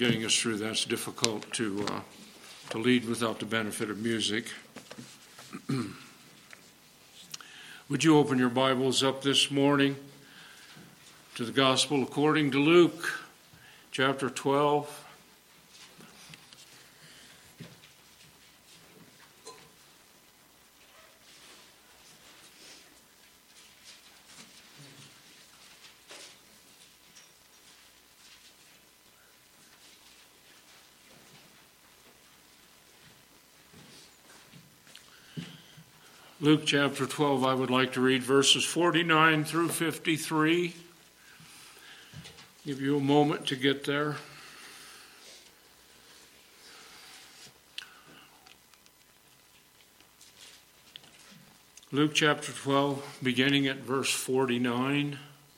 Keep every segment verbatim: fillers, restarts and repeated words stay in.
getting us through that. It's difficult to uh, to lead without the benefit of music. Would you open your Bibles up this morning to the Gospel according to Luke, chapter twelve. Luke chapter twelve, I would like to read verses forty-nine through fifty-three. Give you a moment to get there. Luke chapter twelve, beginning at verse forty-nine.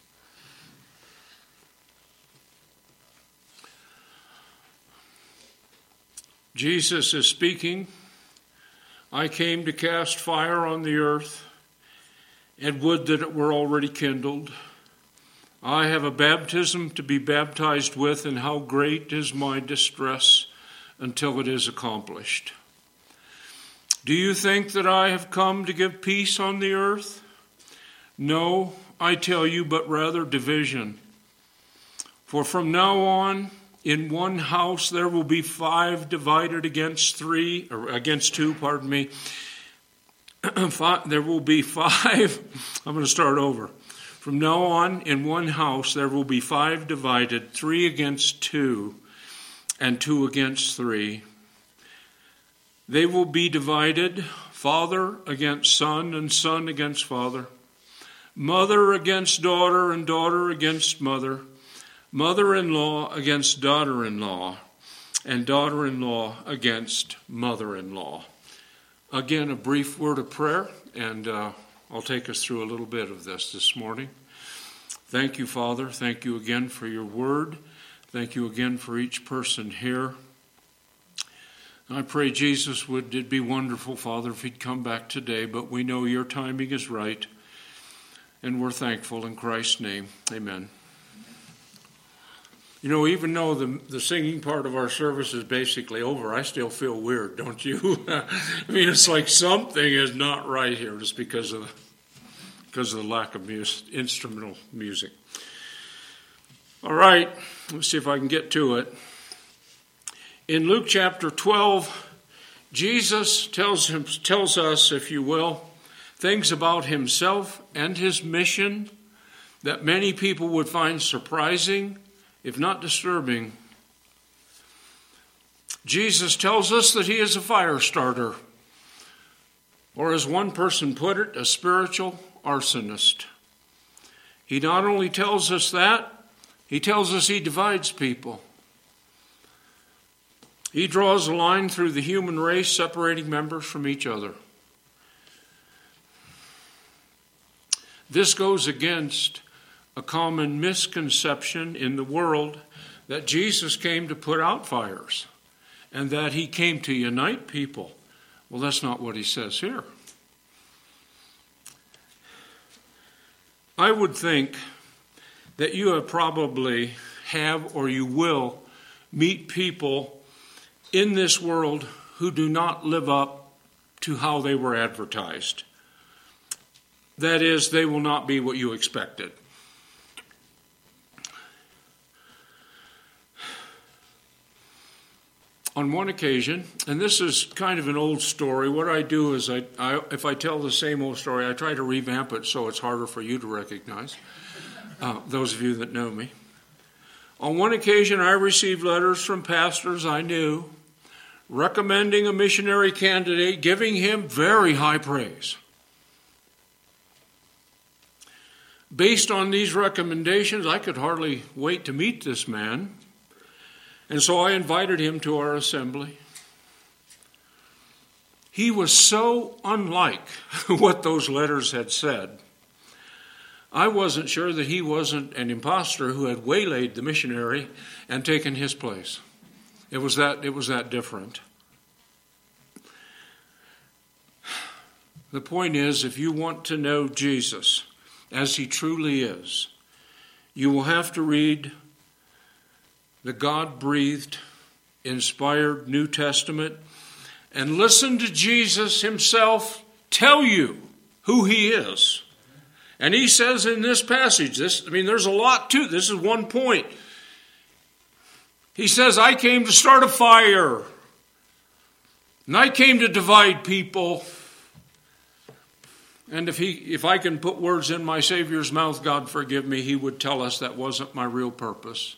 Jesus is speaking. I came to cast fire on the earth, and would that it were already kindled. I have a baptism to be baptized with, and how great is my distress until it is accomplished. Do you think that I have come to give peace on the earth? No, I tell you, but rather division. For from now on, in one house there will be five divided against three, or against two, pardon me. Five, there will be five, I'm going to start over. From now on, in one house there will be five divided, three against two, and two against three. They will be divided, father against son, and son against father, mother against daughter, and daughter against mother, mother-in-law against daughter-in-law, and daughter-in-law against mother-in-law. Again, a brief word of prayer, and uh, I'll take us through a little bit of this this morning. Thank you, Father. Thank you again for your word. Thank you again for each person here. I pray, Jesus, would it be wonderful, Father, if he'd come back today, but we know your timing is right, and we're thankful in Christ's name. Amen. You know, even though the the singing part of our service is basically over, I still feel weird, don't you? I mean, it's like something is not right here just because of the, because of the lack of music, instrumental music. All right, let's see if I can get to it. In Luke chapter twelve, Jesus tells him tells us, if you will, things about himself and his mission that many people would find surprising, if not disturbing. Jesus tells us that he is a fire starter, or as one person put it, a spiritual arsonist. He not only tells us that, he tells us he divides people. He draws a line through the human race, separating members from each other. This goes against a common misconception in the world that Jesus came to put out fires and that he came to unite people. Well, that's not what he says here. I would think that you have probably have or you will meet people in this world who do not live up to how they were advertised. That is, they will not be what you expected. On one occasion, and this is kind of an old story, what I do is, I, I, if I tell the same old story, I try to revamp it so it's harder for you to recognize, uh, those of you that know me. On one occasion, I received letters from pastors I knew recommending a missionary candidate, giving him very high praise. Based on these recommendations, I could hardly wait to meet this man. And so I invited him to our assembly. He was so unlike what those letters had said. I wasn't sure that he wasn't an imposter who had waylaid the missionary and taken his place. It was that, it was that different. The point is, if you want to know Jesus as he truly is, you will have to read the God-breathed, inspired New Testament and listen to Jesus himself tell you who he is. And he says in this passage, this, I mean, there's a lot to this is one point. He says, I came to start a fire. And I came to divide people. And if he, if I can put words in my Savior's mouth, God forgive me, he would tell us that wasn't my real purpose.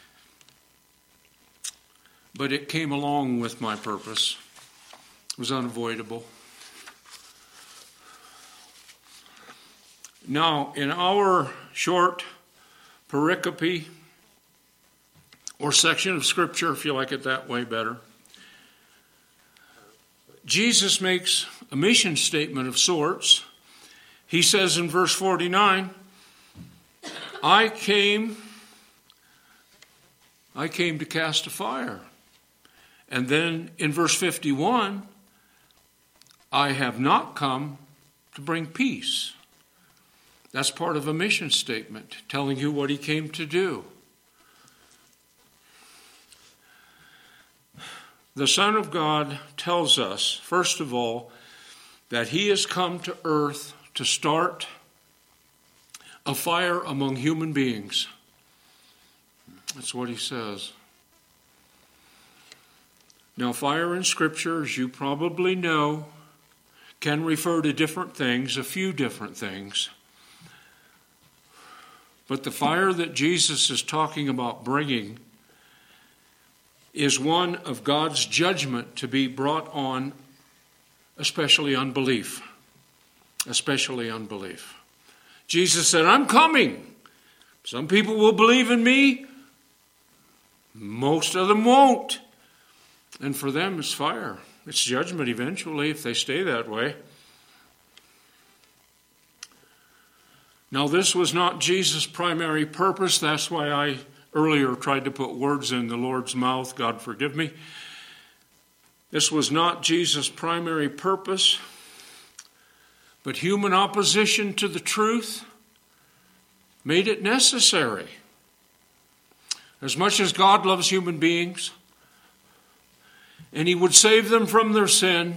But it came along with my purpose. It was unavoidable. Now, in our short pericope, or section of Scripture, if you like it that way better, Jesus makes a mission statement of sorts. He says in verse forty-nine, I came, I came to cast a fire. And then in verse fifty-one, I have not come to bring peace. That's part of a mission statement, telling you what he came to do. The Son of God tells us, first of all, that he has come to earth to start a fire among human beings. That's what he says. Now, fire in Scripture, as you probably know, can refer to different things, a few different things. But the fire that Jesus is talking about bringing is one of God's judgment to be brought on, especially unbelief. Especially unbelief. Jesus said, I'm coming. Some people will believe in me. Most of them won't. And for them, it's fire. It's judgment eventually if they stay that way. Now, this was not Jesus' primary purpose. That's why I earlier tried to put words in the Lord's mouth. God forgive me. This was not Jesus' primary purpose, but human opposition to the truth made it necessary. As much as God loves human beings, and he would save them from their sin,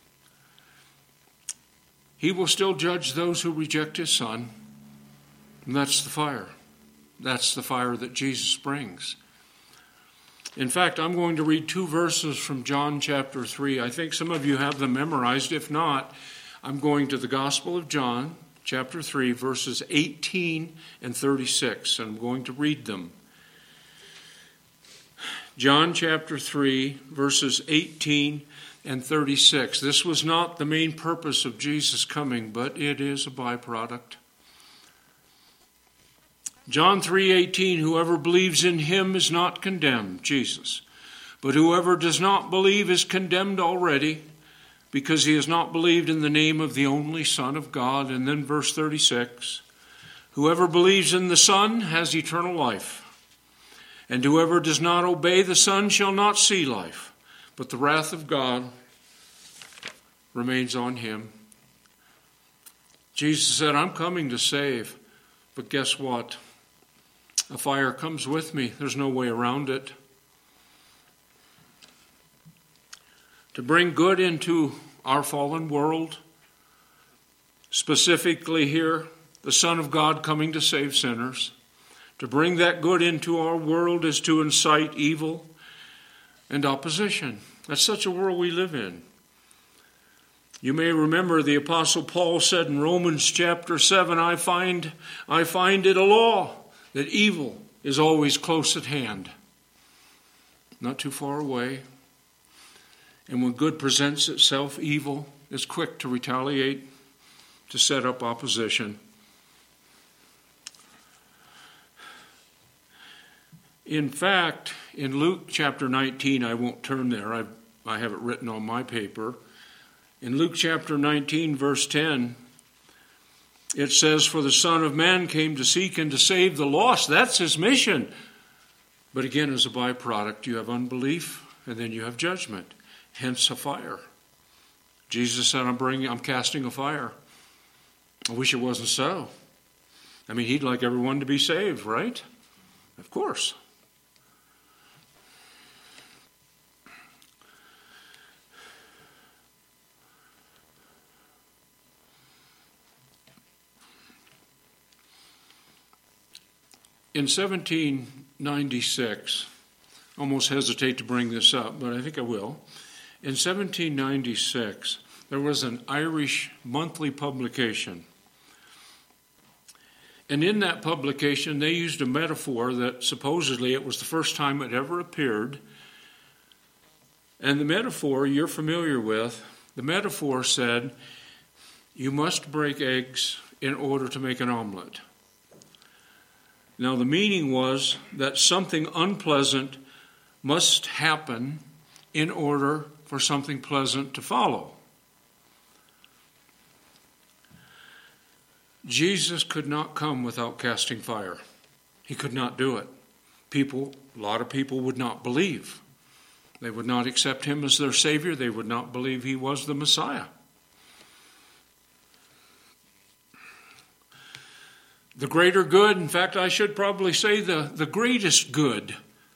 he will still judge those who reject his Son. And that's the fire. That's the fire that Jesus brings. In fact, I'm going to read two verses from John chapter three. I think some of you have them memorized. If not, I'm going to the Gospel of John chapter three, verses eighteen and thirty-six. And I'm going to read them. John chapter three, verses eighteen and thirty-six. This was not the main purpose of Jesus coming, but it is a byproduct. John three eighteen, whoever believes in him is not condemned, Jesus. But whoever does not believe is condemned already, because he has not believed in the name of the only Son of God. And then verse thirty-six, whoever believes in the Son has eternal life. And whoever does not obey the Son shall not see life, but the wrath of God remains on him. Jesus said, I'm coming to save. But guess what? A fire comes with me. There's no way around it. To bring good into our fallen world, specifically here, the Son of God coming to save sinners. To bring that good into our world is to incite evil and opposition. That's such a world we live in. You may remember the Apostle Paul said in Romans chapter seven, I find, I find it a law that evil is always close at hand, not too far away. And when good presents itself, evil is quick to retaliate, to set up opposition. In fact, in Luke chapter nineteen, I won't turn there, I, I have it written on my paper. In Luke chapter nineteen, verse ten, it says, for the Son of Man came to seek and to save the lost. That's his mission. But again, as a byproduct, you have unbelief and then you have judgment. Hence a fire. Jesus said, I'm bringing, I'm casting a fire. I wish it wasn't so. I mean, he'd like everyone to be saved, right? Of course. in seventeen ninety-six, almost hesitate to bring this up, but I think I will. In seventeen ninety-six, there was an Irish monthly publication. And in that publication, they used a metaphor that supposedly it was the first time it ever appeared. And the metaphor you're familiar with, the metaphor said, you must break eggs in order to make an omelet. Now, the meaning was that something unpleasant must happen in order for something pleasant to follow. Jesus could not come without casting fire. He could not do it. People, a lot of people would not believe. They would not accept him as their Savior. They would not believe he was the Messiah. The greater good, in fact, I should probably say the, the greatest good,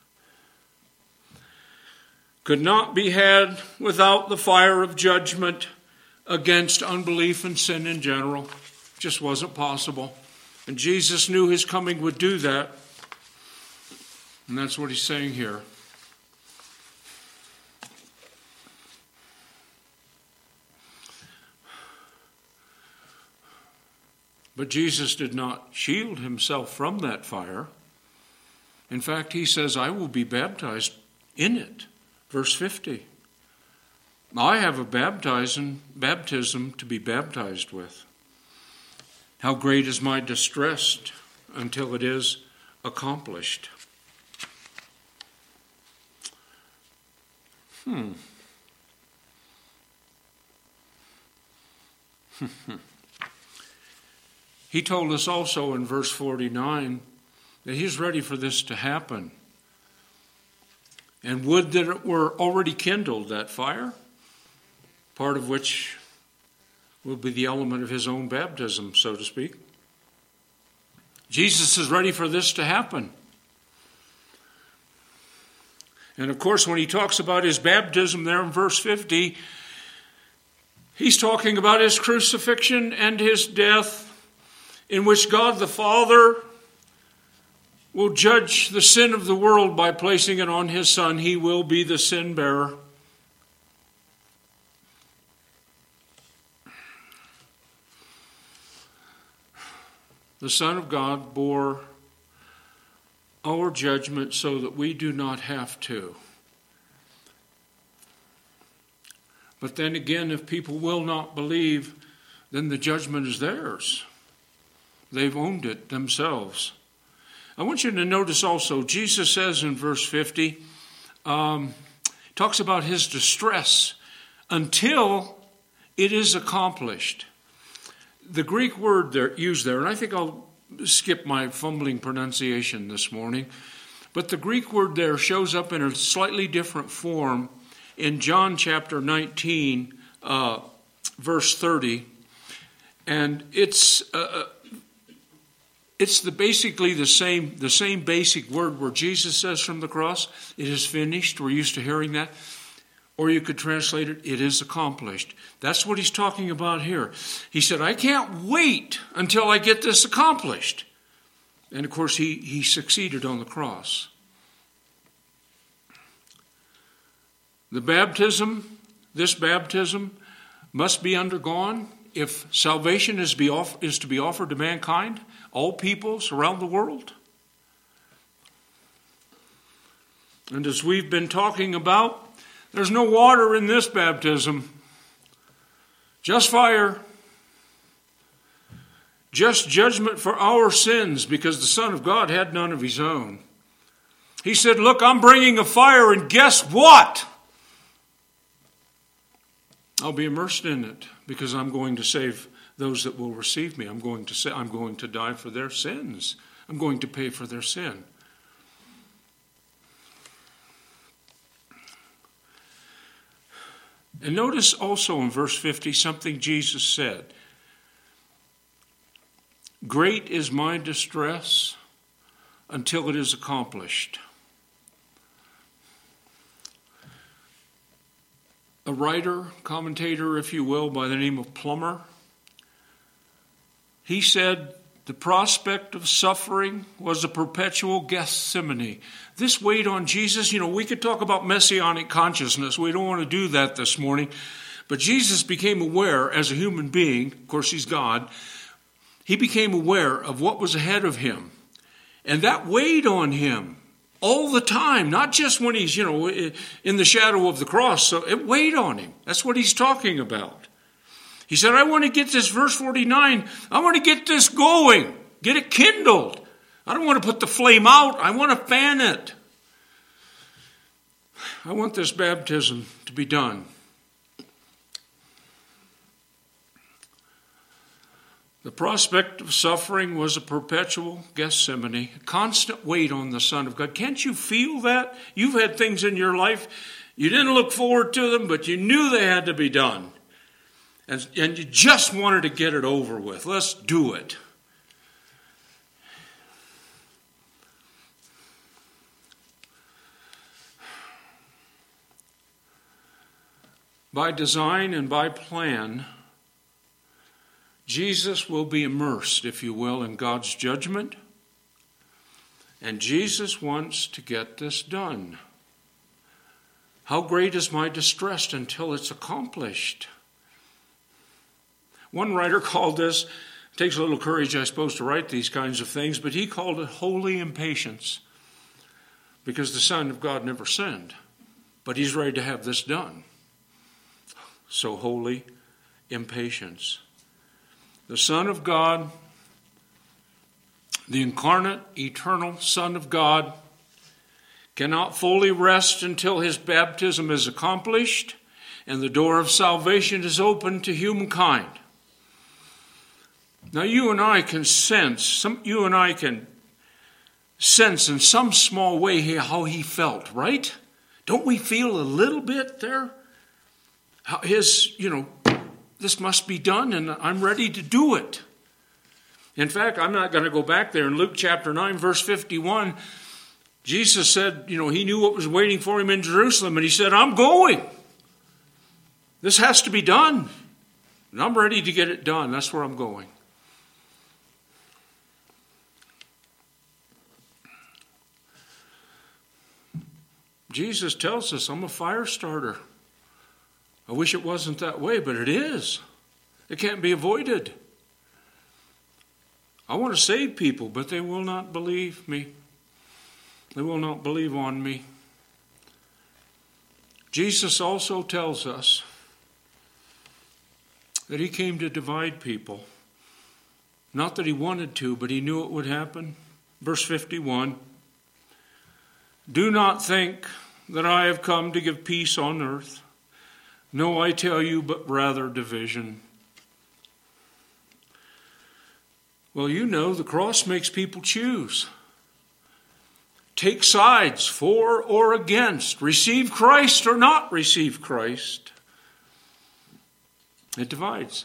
could not be had without the fire of judgment against unbelief and sin in general. It just wasn't possible. And Jesus knew his coming would do that. And that's what he's saying here. But Jesus did not shield himself from that fire. In fact, he says, I will be baptized in it. Verse fifty. I have a baptism, baptism to be baptized with. How great is my distress until it is accomplished. Hmm. He told us also in verse forty-nine that he's ready for this to happen. And would that it were already kindled, that fire, part of which will be the element of his own baptism, so to speak. Jesus is ready for this to happen. And of course, when he talks about his baptism there in verse fifty, he's talking about his crucifixion and his death, in which God the Father will judge the sin of the world by placing it on his Son. He will be the sin bearer. The Son of God bore our judgment so that we do not have to. But then again, if people will not believe, then the judgment is theirs. They've owned it themselves. I want you to notice also, Jesus says in verse fifty, um, talks about his distress until it is accomplished. The Greek word there used there, and I think I'll skip my fumbling pronunciation this morning, but the Greek word there shows up in a slightly different form in John chapter nineteen, uh, verse thirty, and it's uh, it's the basically the same the same basic word where Jesus says from the cross, "It is finished." We're used to hearing that. Or you could translate it, "It is accomplished." That's what he's talking about here. He said, I can't wait until I get this accomplished. And of course, he, he succeeded on the cross. The baptism, this baptism, must be undergone if salvation is, be off, is to be offered to mankind, all peoples around the world. And as we've been talking about, there's no water in this baptism, just fire, just judgment for our sins, because the Son of God had none of his own. He said, look, I'm bringing a fire, and guess what? I'll be immersed in it, because I'm going to save those that will receive me. I'm going to say, I'm going to die for their sins. I'm going to pay for their sin. And notice also in verse fifty something Jesus said. Great is my distress until it is accomplished. A writer, commentator, if you will, by the name of Plummer, he said The prospect of suffering was a perpetual Gethsemane. This weighed on Jesus. You know, we could talk about messianic consciousness. We don't want to do that this morning. But Jesus became aware as a human being, of course he's God, he became aware of what was ahead of him. And that weighed on him all the time, not just when he's, you know, in the shadow of the cross. So it weighed on him. That's what he's talking about. He said, I want to get this, verse forty-nine, I want to get this going, get it kindled. I don't want to put the flame out. I want to fan it. I want this baptism to be done. The prospect of suffering was a perpetual Gethsemane, a constant weight on the Son of God. Can't you feel that? You've had things in your life, you didn't look forward to them, but you knew they had to be done. And, and you just wanted to get it over with. Let's do it. By design and by plan, Jesus will be immersed, if you will, in God's judgment. And Jesus wants to get this done. How great is my distress until it's accomplished? One writer called this, it takes a little courage, I suppose, to write these kinds of things, but he called it holy impatience, because the Son of God never sinned, but he's ready to have this done. So holy impatience. The Son of God, the incarnate, eternal Son of God, cannot fully rest until his baptism is accomplished and the door of salvation is open to humankind. Now you and I can sense, some, you and I can sense in some small way how he felt, right? Don't we feel a little bit there? How his, you know, this must be done and I'm ready to do it. In fact, I'm not going to go back there. In Luke chapter nine, verse fifty-one, Jesus said, you know, he knew what was waiting for him in Jerusalem, and he said, I'm going. This has to be done. And I'm ready to get it done. That's where I'm going. Jesus tells us, I'm a fire starter. I wish it wasn't that way, but it is. It can't be avoided. I want to save people, but they will not believe me. They will not believe on me. Jesus also tells us that he came to divide people. Not that he wanted to, but he knew it would happen. Verse fifty-one, do not think that I have come to give peace on earth. No, I tell you, but rather division. Well, you know, the cross makes people choose. Take sides, for or against. Receive Christ or not receive Christ. It divides.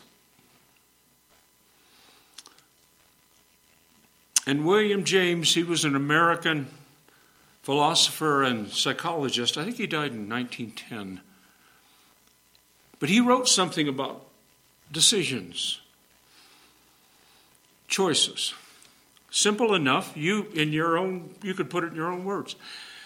And William James, he was an American philosopher and psychologist. I think he died in nineteen ten. But he wrote something about decisions, choices. Simple enough. You in your own, you could put it in your own words.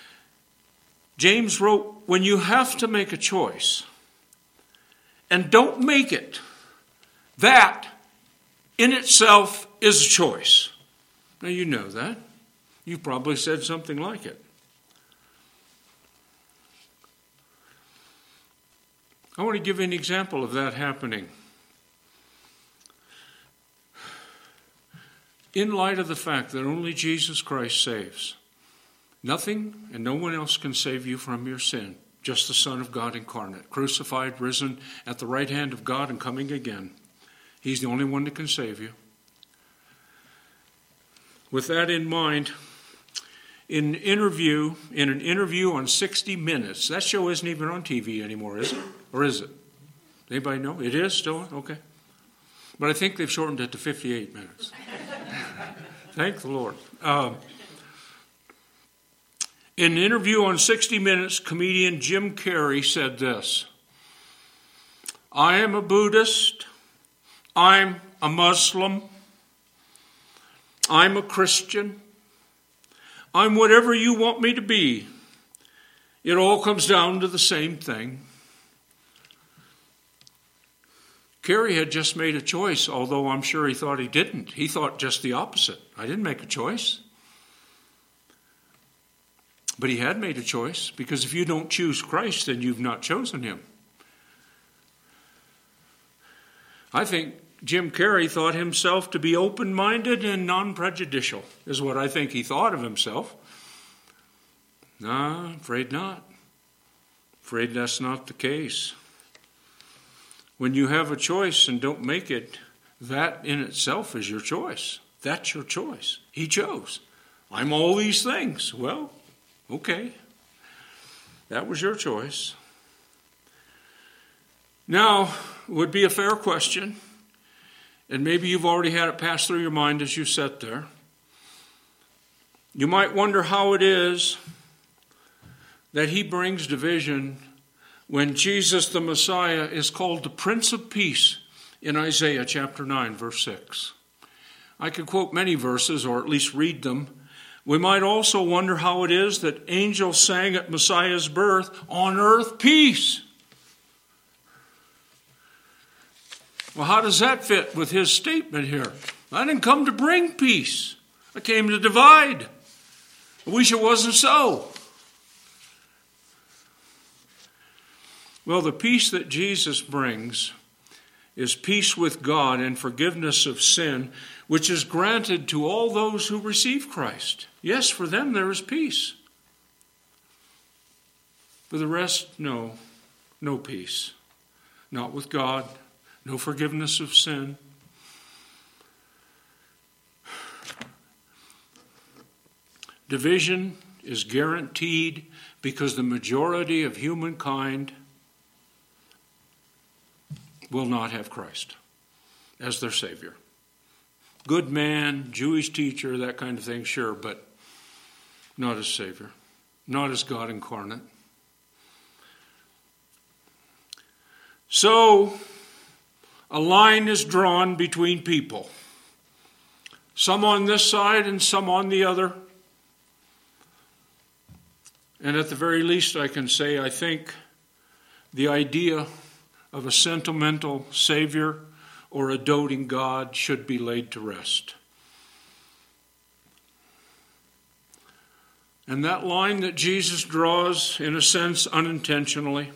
James wrote, when you have to make a choice and don't make it, that in itself is a choice. Now you know that. You've probably said something like it. I want to give you an example of that happening. In light of the fact that only Jesus Christ saves, nothing and no one else can save you from your sin. Just the Son of God incarnate, crucified, risen at the right hand of God and coming again. He's the only one that can save you. With that in mind, in an interview, in an interview on sixty minutes, that show isn't even on T V anymore, is it? Or is it? Anybody know? It is still? Okay. But I think they've shortened it to fifty-eight minutes. Thank the Lord. Uh, in an interview on sixty minutes, comedian Jim Carrey said this: I am a Buddhist. I'm a Muslim. I'm a Christian. I'm whatever you want me to be. It all comes down to the same thing. Kerry had just made a choice, although I'm sure he thought he didn't. He thought just the opposite. I didn't make a choice. But he had made a choice, because if you don't choose Christ, then you've not chosen him. I think Jim Carrey thought himself to be open-minded and non-prejudicial, is what I think he thought of himself. No, afraid not. Afraid that's not the case. When you have a choice and don't make it, that in itself is your choice. That's your choice. He chose. I'm all these things. Well, okay. That was your choice. Now, it would be a fair question, and maybe you've already had it pass through your mind as you sat there. You might wonder how it is that he brings division when Jesus the Messiah is called the Prince of Peace in Isaiah chapter nine, verse six. I could quote many verses, or at least read them. We might also wonder how it is that angels sang at Messiah's birth, "On earth, peace." Well, how does that fit with his statement here? I didn't come to bring peace. I came to divide. I wish it wasn't so. Well, the peace that Jesus brings is peace with God and forgiveness of sin, which is granted to all those who receive Christ. Yes, for them there is peace. For the rest, no, no peace. Not with God, no forgiveness of sin. Division is guaranteed because the majority of humankind will not have Christ as their Savior. Good man, Jewish teacher, that kind of thing, sure, but not as Savior, not as God incarnate. So, a line is drawn between people. Some on this side and some on the other. And at the very least, I can say, I think the idea of a sentimental Savior or a doting God should be laid to rest. And that line that Jesus draws, in a sense, unintentionally,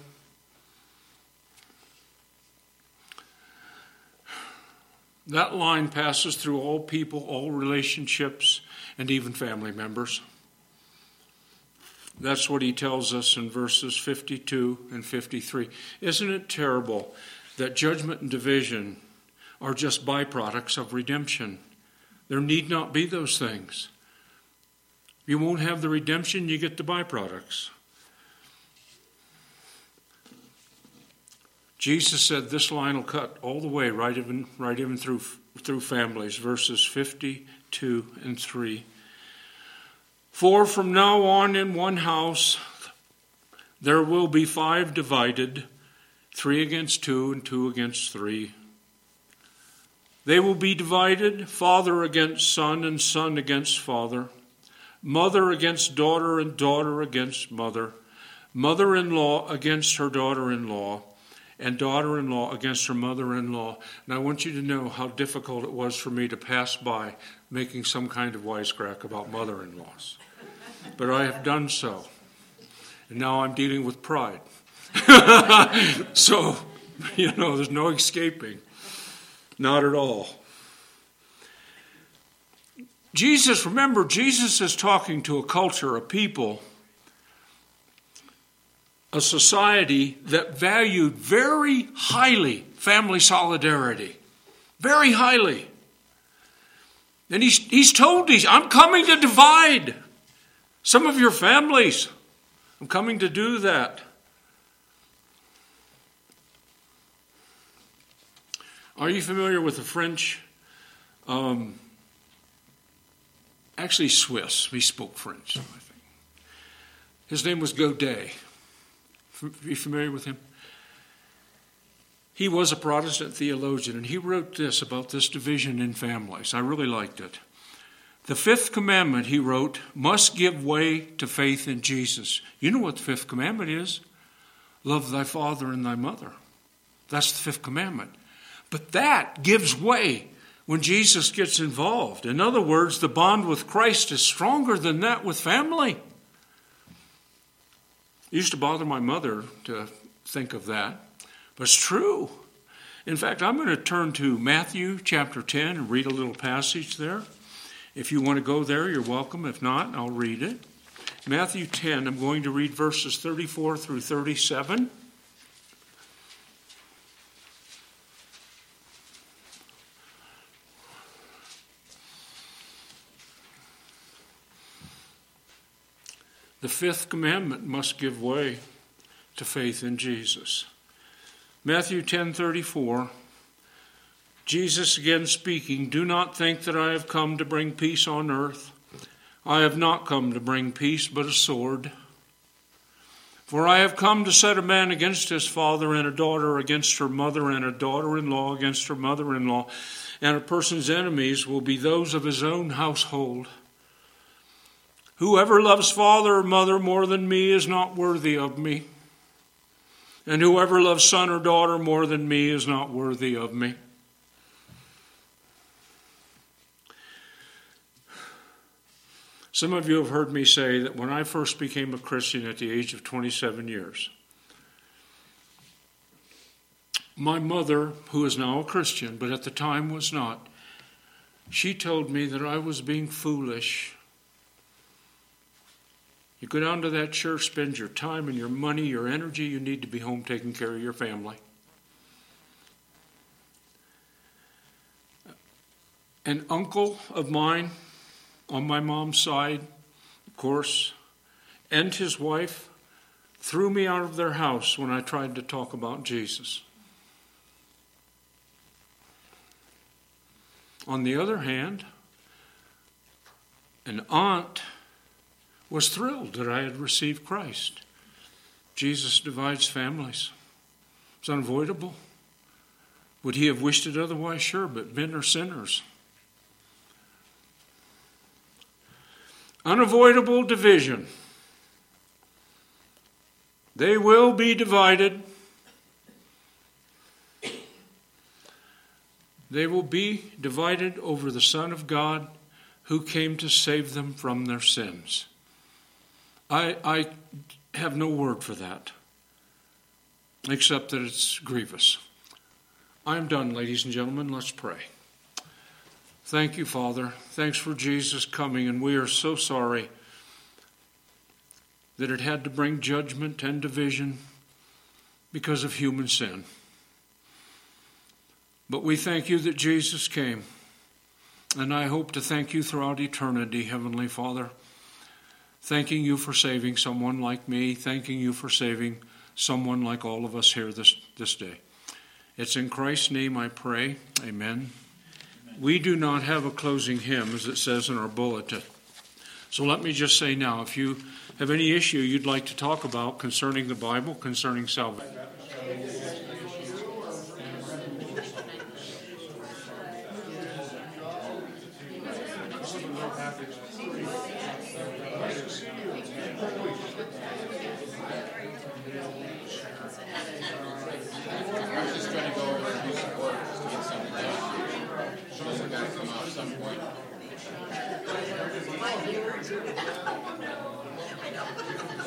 that line passes through all people, all relationships, and even family members. That's what he tells us in verses fifty-two and fifty-three. Isn't it terrible that judgment and division are just byproducts of redemption? There need not be those things. You won't have the redemption, you get the byproducts. Jesus said this line will cut all the way, right even, right even through, through families, verses fifty-two and three. For from now on in one house there will be five divided, three against two and two against three. They will be divided, father against son and son against father, mother against daughter and daughter against mother, mother-in-law against her daughter-in-law, and daughter-in-law against her mother-in-law. And I want you to know how difficult it was for me to pass by making some kind of wisecrack about mother-in-laws. But I have done so. And now I'm dealing with pride. So, you know, there's no escaping. Not at all. Jesus, remember, Jesus is talking to a culture, a people, a society that valued very highly family solidarity. Very highly. And he's, he's told these, I'm coming to divide some of your families. I'm coming to do that. Are you familiar with the French? Um, actually, Swiss. He spoke French, I think. His name was Godet. Are you familiar with him? He was a Protestant theologian, and he wrote this about this division in families. I really liked it. The fifth commandment, he wrote, must give way to faith in Jesus. You know what the fifth commandment is? Love thy father and thy mother. That's the fifth commandment. But that gives way when Jesus gets involved. In other words, the bond with Christ is stronger than that with family. It used to bother my mother to think of that, but it's true. In fact, I'm going to turn to Matthew chapter ten and read a little passage there. If you want to go there, you're welcome. If not, I'll read it. Matthew ten, I'm going to read verses thirty-four through thirty-seven. The fifth commandment must give way to faith in Jesus. Matthew ten thirty-four, Jesus again speaking, do not think that I have come to bring peace on earth. I have not come to bring peace, but a sword. For I have come to set a man against his father, and a daughter against her mother, and a daughter-in-law against her mother-in-law. And a person's enemies will be those of his own household. Whoever loves father or mother more than me is not worthy of me. And whoever loves son or daughter more than me is not worthy of me. Some of you have heard me say that when I first became a Christian at the age of twenty-seven years, my mother, who is now a Christian, but at the time was not, she told me that I was being foolish. You go down to that church, spend your time and your money, your energy, you need to be home taking care of your family. An uncle of mine on my mom's side, of course, and his wife threw me out of their house when I tried to talk about Jesus. On the other hand, an aunt was thrilled that I had received Christ. Jesus divides families. It's unavoidable. Would he have wished it otherwise? Sure, but men are sinners. Unavoidable division. They will be divided. They will be divided over the Son of God who came to save them from their sins. I, I have no word for that, except that it's grievous. I'm done, ladies and gentlemen. Let's pray. Thank you, Father. Thanks for Jesus coming, and we are so sorry that it had to bring judgment and division because of human sin. But we thank you that Jesus came, and I hope to thank you throughout eternity, Heavenly Father, thanking you for saving someone like me, thanking you for saving someone like all of us here this, this day. It's in Christ's name I pray. Amen. We do not have a closing hymn, as it says in our bulletin. So let me just say now, if you have any issue you'd like to talk about concerning the Bible, concerning salvation. I know.